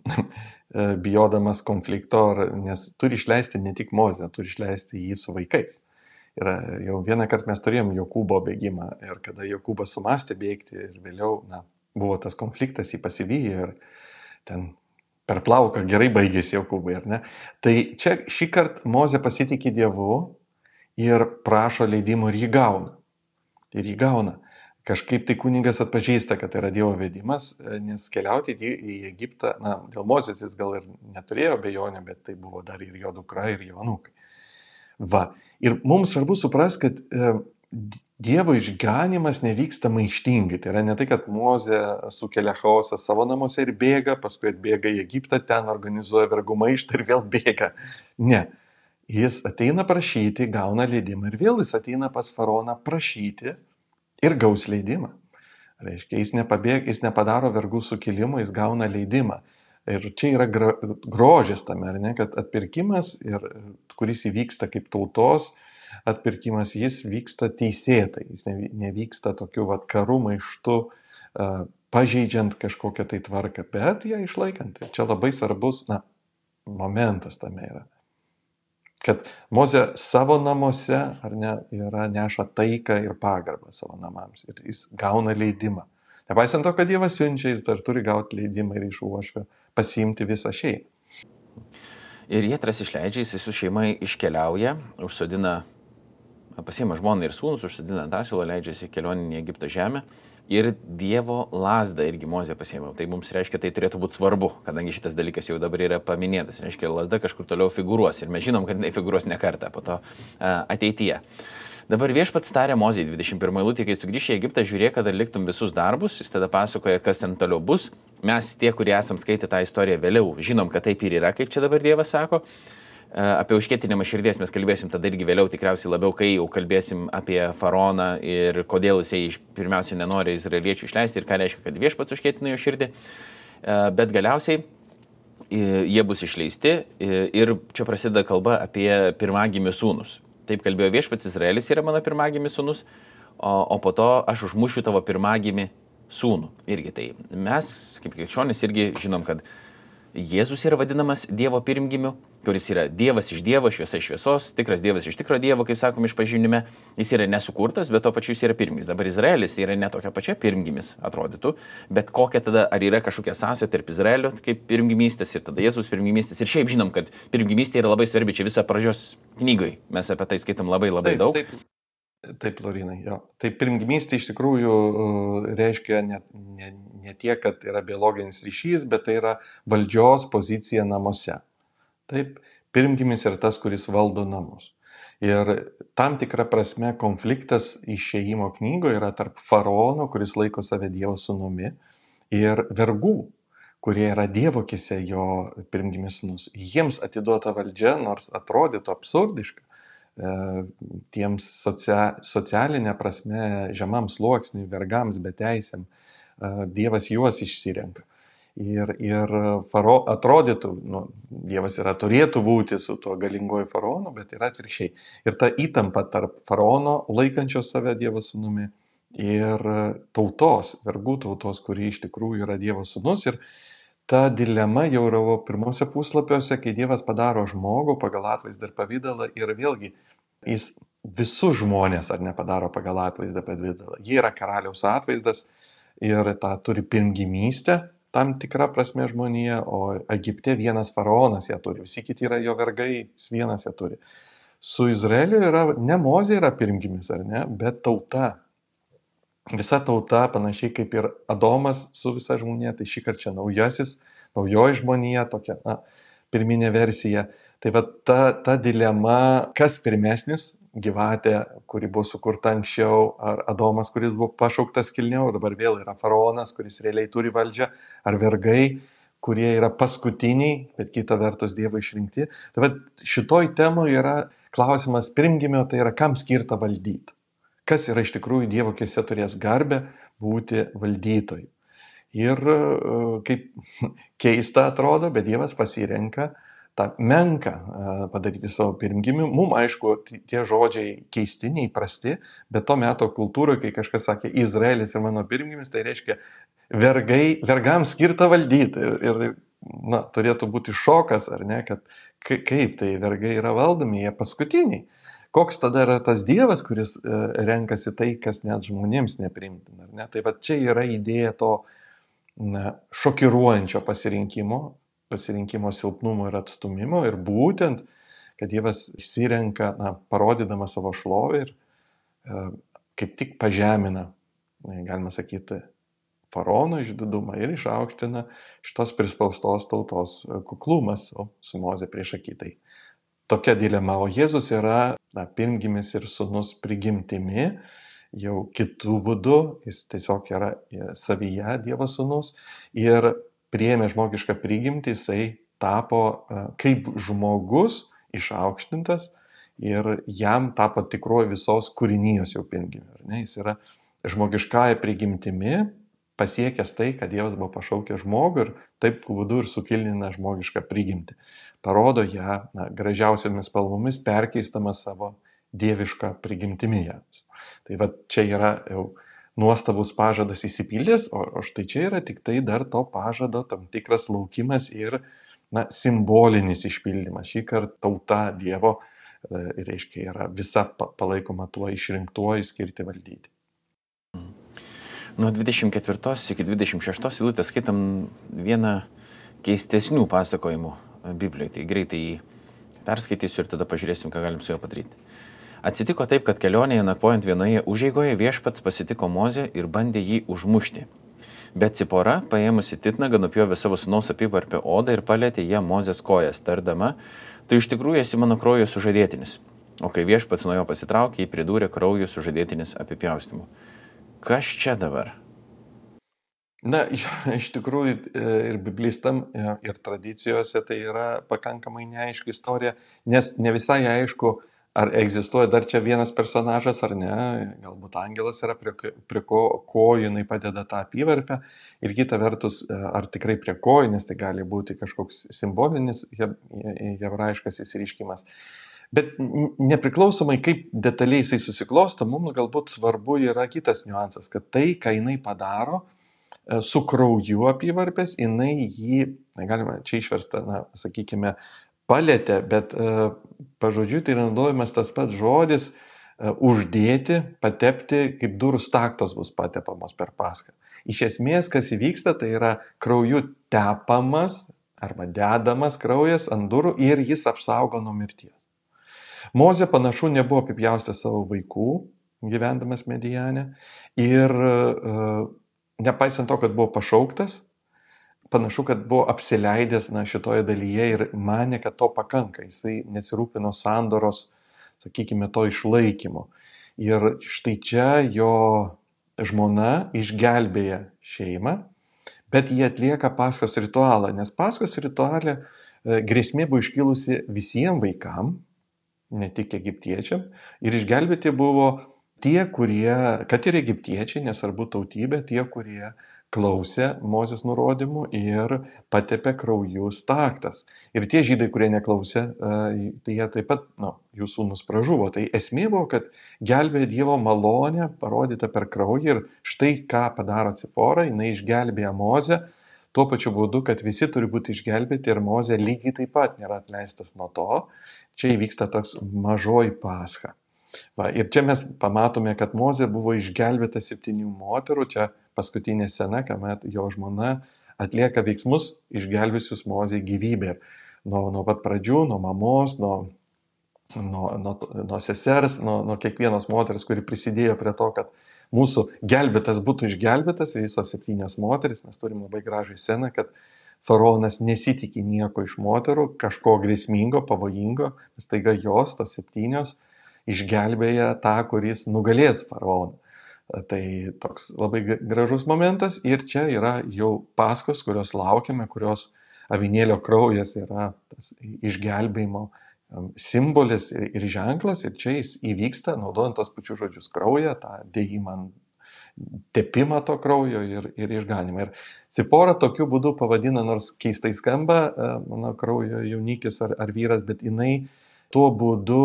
Bijodamas konflikto, nes turi išleisti ne tik Mozę, turi išleisti jį su vaikais. Ir jau vieną kartą mes turėjom Jokūbo bėgimą ir kada Jokūbas sumastė bėgti ir vėliau na, buvo tas konfliktas, jį pasivijo ir ten per plauką gerai baigėsi Jokūbai, ar ne? Tai čia šį kartą Mozė pasitikė Dievu ir prašo leidimo ir jį gauna. Ir jį gauna. Kažkaip tai kunigas atpažįsta, kad tai yra Dievo vedimas, nes keliauti į Egiptą, na, dėl Mozės jis gal ir neturėjo abejonių, bet tai buvo dar ir jo dukra, ir jo anūkai. Va. Ir mums svarbu suprasti, kad e, Dievo išganimas nevyksta maištingai. Tai yra ne tai, kad Mozė sukelia chaosą savo namuose ir bėga, paskui atbėga į Egiptą, ten organizuoja vergų maištą ir vėl bėga. Ne. Jis ateina prašyti, gauna leidimą ir vėl jis ateina pas faraoną prašyti ir gaus leidimą. Reiškia, jis nepabėg, jis nepadaro vergų sukilimų, jis gauna leidimą. Ir čia yra grožis tame, ar ne, kad atpirkimas, ir, kuris įvyksta kaip tautos atpirkimas, jis vyksta teisėtai, jis nevyksta tokiu vat, karu, maištu, pažeidžiant kažkokią tai tvarką, bet ją išlaikant. Ir čia labai svarbus na, momentas tame yra. Kad Mozė savo namuose ar ne, yra neša taiką ir pagarbą savo namams ir jis gauna leidimą. Nepaisant to, kad Dievas siunčia, jis dar turi gauti leidimą ir iš uošvio pasiimti visą šeimą. Ir Jetras išleidžia, jis su šeima iškeliauja, užsodina, pasiima žmoną ir sūnus, užsodina ant asilo, leidžiasi kelioninį į Egipto žemę. Ir Dievo lazdą irgi Mozė pasiėmė. Tai mums reiškia, tai turėtų būti svarbu, kadangi šitas dalykas jau dabar yra paminėtas. Reiškia, lazda kažkur toliau figūruos ir mes žinom, kad jinai figūruos ne kartą po to a, ateityje. Dabar Viešpats tarė Mozei dvidešimt pirmą eilutę, kai sugrįžti į Egiptą, žiūrėk, kad atliktum visus darbus, jis tada pasakoja, kas ten toliau bus. Mes tie, kurie esam skaitę tą istoriją vėliau, žinom, kad taip ir yra, kaip čia dabar Dievas sako. Apie užkietinimą širdies mes kalbėsim tada irgi vėliau, tikriausiai labiau, kai jau kalbėsim apie faraoną ir kodėl jisai pirmiausiai nenori izraeliečių išleisti ir ką reiškia, kad Viešpats užkietina jo širdį. Bet galiausiai jie bus išleisti ir čia prasideda kalba apie pirmagimius sūnus. Taip kalbėjo viešpats, Izraelis yra mano pirmagimis sūnus, o, o po to aš užmušiu tavo pirmagimį sūnų. Irgi tai mes, kaip krikščionys, irgi žinom, kad Jėzus yra vadinamas Dievo pirmgimiu, kuris yra Dievas iš Dievo, šviesa iš šviesos, tikras Dievas iš tikro Dievo, kaip sakom išpažinime. Jis yra nesukurtas, bet to pačiu jis yra pirmgimis. Dabar Izraelis yra ne tokia pačia pirmgimis, atrodytų, bet kokia tada, ar yra kažkokia sąsaja tarp Izraelio kaip pirmgimystės ir tada Jėzus pirmgimystės. Ir šiaip žinom, kad pirmgimystė yra labai svarbi, čia visa pradžios knygoj. Mes apie tai skaitom labai labai Taip, daug. taip. Taip, Laurinai, jo. Tai pirmgimystė iš tikrųjų uh, reiškia ne, ne, ne tiek, kad yra biologinis ryšys, bet tai yra valdžios pozicija namuose. Taip, pirmgimis yra tas, kuris valdo namus. Ir tam tikra prasme konfliktas išėjimo knygoje yra tarp faraono, kuris laiko save Dievo sūnumi, ir vergų, kurie yra Dievo akise jo pirmgimis sūnus. Jiems atiduota valdžia, nors atrodytų absurdiška, tiems socia, socialinė prasme žemam sluoksniui, vergams, beteisiam, Dievas juos išsirenka. Ir, ir faro, atrodytų, nu, Dievas yra turėtų būti su tuo galingoju faraonu, bet yra atvirkščiai. Ir ta įtampa tarp faraono, laikančios save Dievo sūnumi, ir tautos, vergų tautos, kuri iš tikrųjų yra Dievo sūnus. Ir ta dilema jau yra pirmose puslapiuose, kai Dievas padaro žmogų pagal atvaizdą ir pavydalą, ir vėlgi jis visus žmonės ar nepadaro pagal atvaizdą ir pavydalą. Jie yra karaliaus atvaizdas ir tą turi pirmgimystę, tam tikra prasme žmonija, o Egipte vienas faraonas ją turi, visi kiti yra jo vergai, jis vienas ją turi. Su Izraeliu yra, ne Mozė yra pirmgimis, ar ne, bet tauta. Visa tauta, panašiai kaip ir Adomas su visa žmonija, tai šį kartą čia naujasis, naujoji žmonija, tokia na, pirminė versija. Tai va ta, ta dilema, kas pirmesnis, gyvatė, kuri buvo sukurta anksčiau, ar Adomas, kuris buvo pašauktas kilniau, dabar vėl yra faraonas, kuris realiai turi valdžią, ar vergai, kurie yra paskutiniai, bet kita vertus Dievo išrinkti. Tai va šitoj temoje yra klausimas pirmgimio, tai yra kam skirta valdyti. Kas yra iš tikrųjų Dievo akise turės garbę būti valdytoju. Ir kaip keista atrodo, bet Dievas pasirenka tą menką padaryti savo pirmgimiu. Mums aišku, tie žodžiai keisti, neįprasti, bet to meto kultūroje, kai kažkas sakė Izraelis ir mano pirmgimis, tai reiškia vergai, vergams skirta valdyti. Ir, ir na, turėtų būti šokas, ar ne, kad kaip tai vergai yra valdomi, jie paskutiniai. Koks tada yra tas Dievas, kuris renkasi tai, kas net žmonėms nepriimtina, ar ne? Tai va čia yra idėja to na, šokiruojančio pasirinkimo, pasirinkimo silpnumo ir atstumimo, ir būtent, kad Dievas išsirenka, na, parodydamas savo šlovę ir e, kaip tik pažemina, galima sakyti, faraono išdidumą ir išaukština šitos prispaustos tautos kuklumas su, su Moze priešaky. Tai tokia dilema, o Jėzus yra na, pirmgimis ir sūnus prigimtimi, jau kitų būdų, jis tiesiog yra savyje Dievo sūnus ir priėmė žmogišką prigimtį, jisai tapo kaip žmogus išaukštintas ir jam tapo tikroji visos kūrinijos jau pirmgimė. Jis yra žmogiškąja prigimtimi pasiekęs tai, kad Dievas buvo pašaukęs žmogų ir taip būdu ir sukilnina žmogišką prigimtį. Parodo ją na, gražiausiomis spalvomis, perkeistama savo dievišką prigimtimį. Tai va čia yra jau nuostabus pažadas įsipildęs, o, o štai čia yra tik tai dar to pažado tam tikras laukimas ir na, simbolinis išpildymas. Šį kartą tauta Dievo e, reiškia yra visa palaikoma tuo išrinktuoju skirti valdyti. Nuo dvidešimt ketvirtos iki dvidešimt šeštos eilutės skaitam vieną keistesnių pasakojimų Biblijoje. Tai greitai jį perskaitysiu ir tada pažiūrėsim, ką galim su juo padaryti. Atsitiko taip, kad kelionėje nakvojant vienoje užeigoje viešpats pasitiko Mozę ir bandė jį užmušti. Bet Cipora, paėmusi titnagą, nupjovė savo sūnaus apyvarpę odą ir palėtė ją Mozės kojas, tardama, tu iš tikrųjų esi mano kraujo sužadėtinis. O kai viešpats nuo jo pasitraukė, jį pridūrė kraujo sužadėtinis apipjaustymu. Kas čia dabar? Na, iš tikrųjų ir biblistam, ir tradicijose tai yra pakankamai neaiški istorija, nes ne visai aišku, ar egzistuoja dar čia vienas personažas ar ne, galbūt angelas yra, prie, prie ko, ko jinai padeda tą apyvarpę ir kita vertus, ar tikrai prie ko, nes tai gali būti kažkoks simbolinis hebrajiškas įsireiškimas. Bet nepriklausomai kaip detaliai jisai susiklosto, mums galbūt svarbu yra kitas niuansas, kad tai, ką jinai padaro su krauju apyvarpės, jinai jį, galima čia išversta, na, sakykime, palėtė, bet uh, pažodžiui tai yra naudojamas tas pats žodis uh, uždėti, patepti, kaip durų staktos bus patepamos per Paschą. Iš esmės, kas įvyksta, tai yra krauju tepamas arba dedamas kraujas ant durų ir jis apsaugo nuo mirties. Mozė panašu nebuvo apipjaustęs savo vaikų, gyvendamas Medijane, ir uh, nepaisant to, kad buvo pašauktas, panašu, kad buvo apsileidęs na, šitoje dalyje ir manė, kad to pakanka. Jisai nesirūpino sandoros, sakykime, to išlaikymo. Ir štai čia jo žmona išgelbėja šeimą, bet jie atlieka Paschos ritualą, nes Paschos rituale grėsmė buvo iškilusi visiems vaikams, ne tik egiptiečiam, ir išgelbėti buvo tie, kurie, kad ir egiptiečiai, nesvarbu tautybė, tie, kurie klausė Mozės nurodymų ir patepė krauju staktas. Ir tie žydai, kurie neklausė, tai jie taip pat, na, jų sūnus pražuvo. Tai esmė buvo, kad gelbėjo Dievo malonę, parodyta per kraują, ir štai ką padaro Cipora, jinai išgelbėja Mozę, tuo pačiu būdu, kad visi turi būti išgelbėti ir Mozė lygiai taip pat nėra atleistas nuo to. Čia įvyksta toks mažoji Pascha. Va, ir čia mes pamatome, kad Mozė buvo išgelbėta septynių moterų, čia paskutinė scena, kuomet jo žmona atlieka veiksmus išgelbėsius Mozei gyvybę. Nuo, nuo pat pradžių, nuo mamos, nuo, nuo, nuo, nuo sesers, nuo, nuo kiekvienos moteris, kuri prisidėjo prie to, kad mūsų gelbėtas būtų išgelbėtas, visos septynios moteris. Mes turim labai gražų sceną, kad faraonas nesitikė nieko iš moterų, kažko grėsmingo, pavojingo, nes taiga jos, tos septynios, išgelbėja tą, kuris nugalės faraoną. Tai toks labai gražus momentas ir čia yra jau Paschos, kurios laukiame, kurios avinėlio kraujas yra tas išgelbėjimo simbolis ir, ir ženklas, ir čia jis įvyksta, naudojant tos pačius žodžius kraują, tą dėjimą, tepimą to kraujo ir, ir išganimą. Ir Cipora tokiu būdu pavadina, nors keistai skamba, mano kraujo jaunikis ar, ar vyras, bet jinai tuo būdu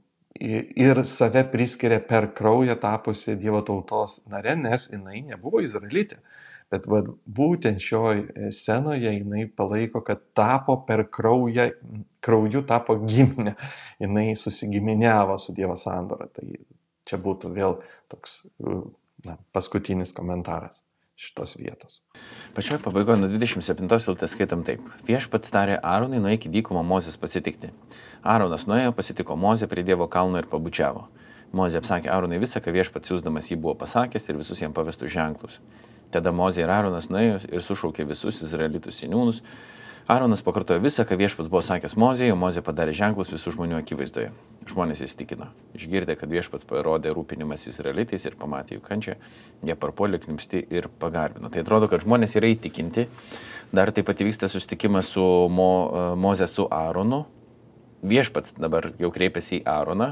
ir save priskiria per kraują tapusi Dievo tautos nare, nes jinai nebuvo izraelitė. Bet va, būtent šioje scenoje jinai palaiko, kad tapo per kraują, krauju tapo giminė. Jinai susigiminiavo su Dievo sandora. Tai čia būtų vėl toks na, paskutinis komentaras šitos vietos. Pačioje pabaigoje nuo dvidešimt septintos eilutės skaitam taip. Viešpats tarė Aaronui, nueik į dykumą Mozės pasitikti. Aaronas nuėjo, pasitiko Mozę prie Dievo kalno ir pabučiavo. Mozė apsakė Aaronui visą, ką viešpats siųsdamas jį buvo pasakęs ir visus jam pavestų ženklus. Tada Mozė ir Aaronas nuėjo ir sušaukė visus izraelitų seniūnus. Aaronas pakartojo visą, ką viešpats buvo sakęs Mozei, o Mozė padarė ženklus visų žmonių akivaizdoje. Žmonės įsitikino. Išgirdę, kad viešpats parodė rūpinimas izraelitais ir pamatė jų kančią, jie parpuolė, knimpsti ir pagarbino. Tai atrodo, kad žmonės yra įtikinti. Dar taip pat vyksta susitikimas su Mo, Mozė su Aaronu. Viešpats dabar jau kreipiasi į Aaroną,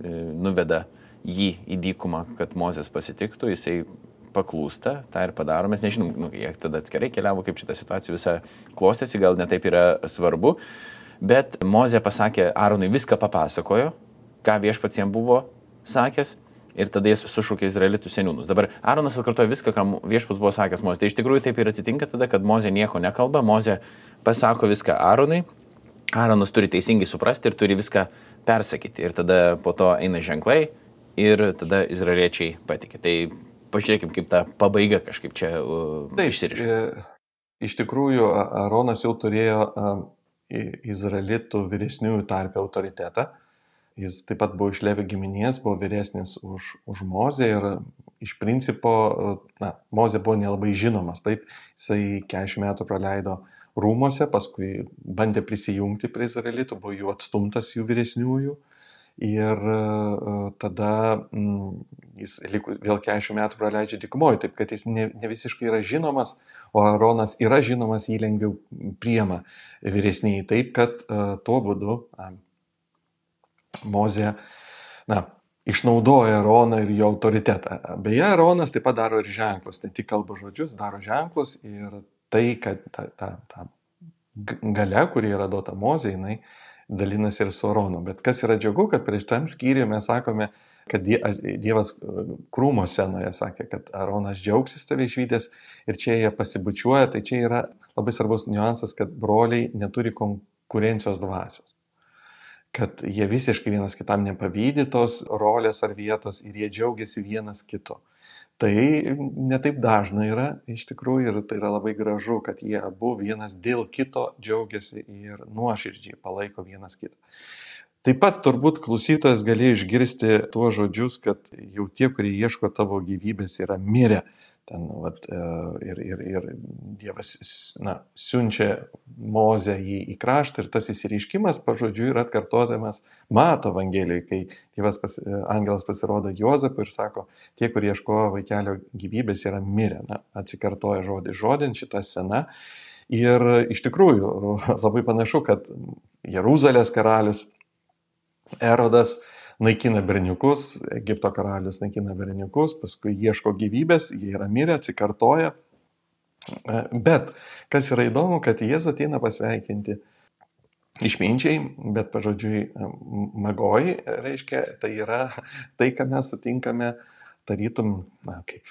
nuveda jį į dykumą, kad Mozės pasitiktų, jisai paklūsta, tą ir padaro. Mes nežinom, nu, jie tada atskirai keliavo, kaip šitą situaciją visą klostėsi, gal netaip yra svarbu, bet Mozė pasakė Aaronui viską papasakojo, ką viešpats jam buvo sakęs, ir tada jis sušaukė izraelitų seniūnus. Dabar Aaronas atkartojo viską, ką viešpats buvo sakęs Mozė. Tai iš tikrųjų taip ir atsitinka tada, kad Mozė nieko nekalba, Mozė pasako viską Aaronui, Aaronas turi teisingai suprasti ir turi viską persakyti. Ir tada po to eina ženklai ir tada izraeliečiai patikė. Tai pažiūrėkim, kaip ta pabaiga kažkaip čia uh, išsiriša. Iš tikrųjų, Aaronas jau turėjo uh, izraelitų vyresniųjų tarpe autoritetą. Jis taip pat buvo iš Levio giminės, buvo vyresnis už, už Mozę ir iš principo, na, Mozė buvo nelabai žinomas. Taip, jisai keturiasdešimt metų praleido rūmose, paskui bandė prisijungti prie izraelitų, buvo jų atstumtas jų vyresniųjų. Ir uh, tada mm, jis likus vėl keturiasdešimt metų praleidžia dykumoje, taip kad jis ne, ne visiškai yra žinomas, o Aaronas yra žinomas, jį lengviau priima vyresniai, taip kad uh, tuo būdu uh, Mozė na, išnaudoja Aroną ir jo autoritetą. Beje, Aronas taip pat daro ir ženklus, ne tik kalba žodžius, daro ženklus ir tai, kad ta, ta, ta galia, kuri yra duota Mozei, jinai dalinasi ir su Aronu. Bet kas yra džiugu, kad prieš tam skyriui mes sakome, kad Dievas krūmo scenoje sakė, kad Aronas džiaugsis tave išvydęs ir čia jie pasibučiuoja, tai čia yra labai svarbus niuansas, kad broliai neturi konkurencijos dvasios. Kad jie visiškai vienas kitam nepavydi tos rolės ar vietos ir jie džiaugiasi vienas kito. Tai netaip dažna yra iš tikrųjų ir tai yra labai gražu, kad jie abu vienas dėl kito džiaugiasi ir nuoširdžiai palaiko vienas kitą. Taip pat turbūt klausytojas galėjo išgirsti tuos žodžius, kad jau tie, kurie ieško tavo gyvybės, yra mirę. Ten, vat, ir, ir, ir Dievas na, siunčia Mozę į, į kraštą ir tas įsireiškimas pažodžiui yra atkartojamas Mato Evangelijoje, kai Dievas pas, angelas pasirodo Juozapui ir sako, tie, kurie ieškojo vaikelio gyvybės, yra mirę. Na, atsikartoja žodį žodin šitą sceną. Ir iš tikrųjų labai panašu, kad Jeruzalės karalius Erodas naikina berniukus, Egipto karalius naikina berniukus, paskui ieško gyvybės, jie yra mirę, atsikartoja. Bet kas yra įdomu, kad Jėzus ateina pasveikinti išminčiai, bet pažodžiui magoj, reiškia, tai yra tai, ką mes sutinkame tarytum, na, kaip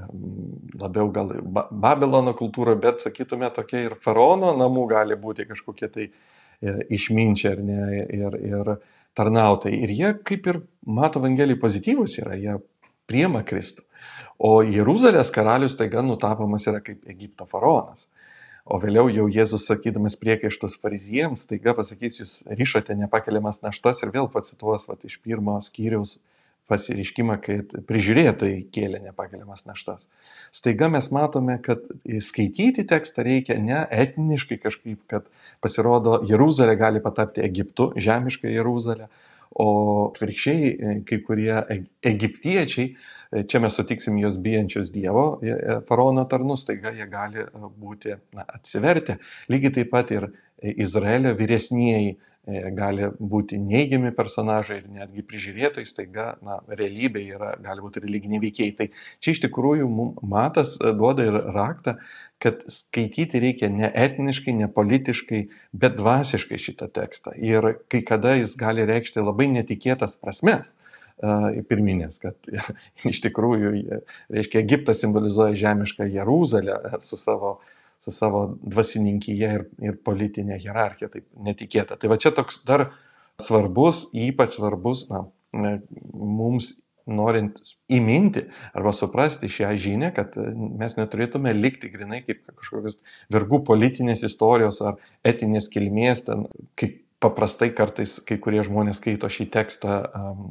labiau gal Babilono kultūra, bet sakytume tokia ir faraono namų gali būti kažkokie tai išminčiai ar ne, ir, ir tarnautai. Ir jie kaip ir Mato Evangelijai pozityvus yra, jie priima Kristų. O Jeruzalės karalius taiga nutapomas yra kaip Egipto faraonas. O vėliau jau Jėzus sakydamas priekaištus fariziejams, taiga pasakys, jūs rišate nepakeliamas naštas ir vėl pacituos vat, iš pirmo skyriaus pasireiškimą, kad prižiūrėtojai kėlė nepakeliamas naštas. Staiga mes matome, kad skaityti tekstą reikia ne etniškai kažkaip, kad pasirodo Jeruzalė gali patapti Egiptu, žemišką Jeruzalę, o atvirkščiai kai kurie egiptiečiai, čia mes sutiksim jos bijančius Dievo, faraono tarnus, staiga jie gali būti na, atsivertę. Lygiai taip pat ir Izraelio vyresnieji gali būti neigiami personažai ir netgi prižiūrėtojai, staiga na, realybė yra, gali būti religiniai veikėjai. Tai čia iš tikrųjų Matas duoda ir raktą, kad skaityti reikia ne etniškai, ne politiškai, bet dvasiškai šitą tekstą. Ir kai kada jis gali reikšti labai netikėtas prasmes pirminės, kad iš tikrųjų, reiškia, Egiptas simbolizuoja žemišką Jeruzalę su savo su savo dvasininkyje ir, ir politinė hierarchija, taip netikėta. Tai va čia toks dar svarbus, ypač svarbus, na, mums norint įminti arba suprasti šią žinią, kad mes neturėtume likti grinai kaip kažkokios vergų politinės istorijos ar etinės kilmės, ten, kaip paprastai kartais kai kurie žmonės skaito šį tekstą um,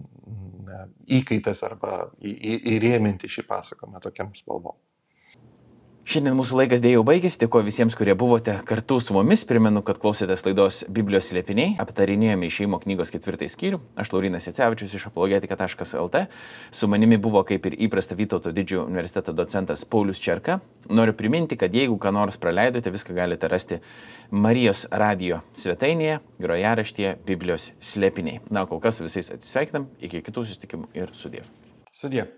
įkaitas arba į, į, įrėminti šį pasakojimą tokiam spalvom. Šiandien mūsų laikas dėjau baigėsi, dėkoju visiems, kurie buvote kartu su mumis. Primenu, kad klausėtės laidos Biblijos slėpiniai, aptarinėjome Išėjimo knygos ketvirtąjį skyrių. Aš Laurynas Jacevičius iš apologetika taškas lt. Su manimi buvo kaip ir įprasta Vytauto Didžiojo universiteto docentas Paulius Čerka. Noriu priminti, kad jeigu ką nors praleidote, viską galite rasti Marijos radijo svetainėje, grojaraštyje Biblijos slėpiniai. Na, kol kas su visais atsisveikinam, iki kitų susitikimų ir sudie. Sudie.